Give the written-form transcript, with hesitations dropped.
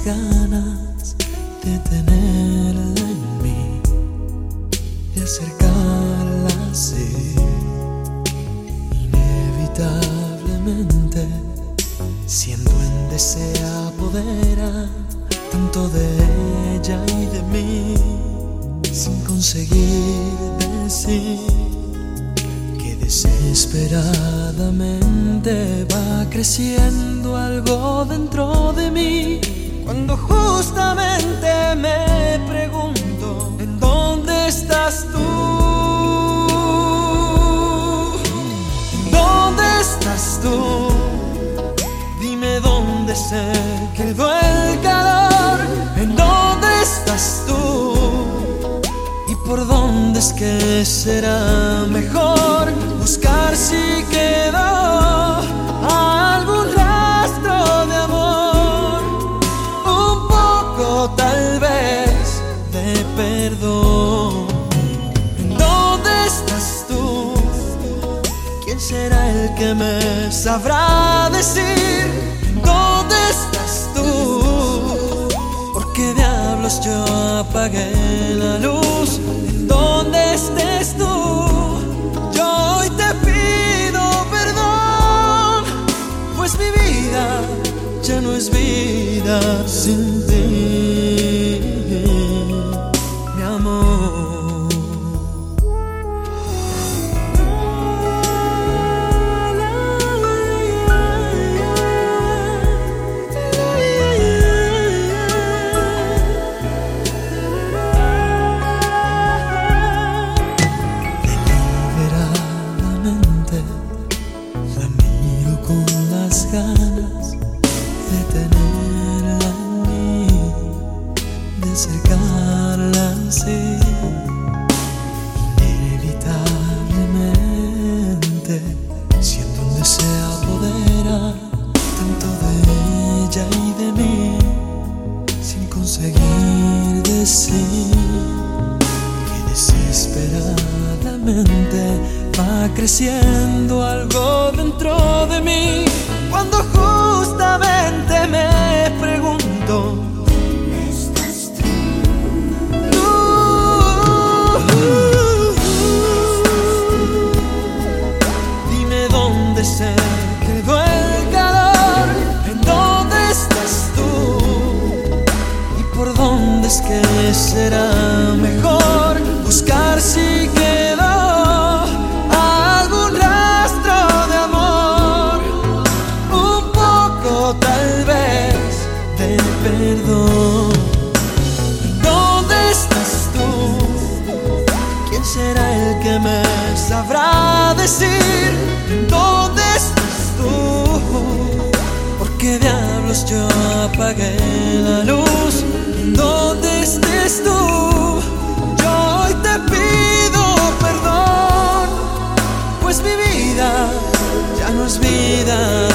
ganas de tenerla en mí, de acercarla así. Inevitablemente siento en deseo apodera tanto de ella y de mí, sin conseguir decir que desesperadamente va creciendo algo dentro de mí. Cuando justamente me pregunto ¿en dónde estás tú? ¿En dónde estás tú? Dime dónde se quedó el calor. ¿En dónde estás tú? ¿Y por dónde es que será mejor buscar si quedó algún rastro de amor? Un poco tal vez de perdón. ¿En dónde estás tú? ¿Quién será el que me sabrá decir dónde estás tú? ¿Por qué diablos yo apagué la luz? ¿En dónde estés tú? Yo hoy te pido perdón, pues mi vida ya no es vida sin ti, mi amor. La miro con las ganas de tenerla en mí, de acercarla así. Inevitablemente siento un deseo apodera tanto de ella y de mí, sin conseguir decir que desesperadamente va creciendo algo dentro de mí. Cuando justamente me pregunto ¿dónde estás tú? Dime dónde se quedó el calor. ¿En dónde estás tú? ¿Y por dónde es que será mejor buscar si quedó perdón? ¿Dónde estás tú? ¿Quién será el que me sabrá decir dónde estás tú? ¿Por qué diablos yo apagué la luz? ¿Dónde estés tú? Yo hoy te pido perdón, pues mi vida ya no es vida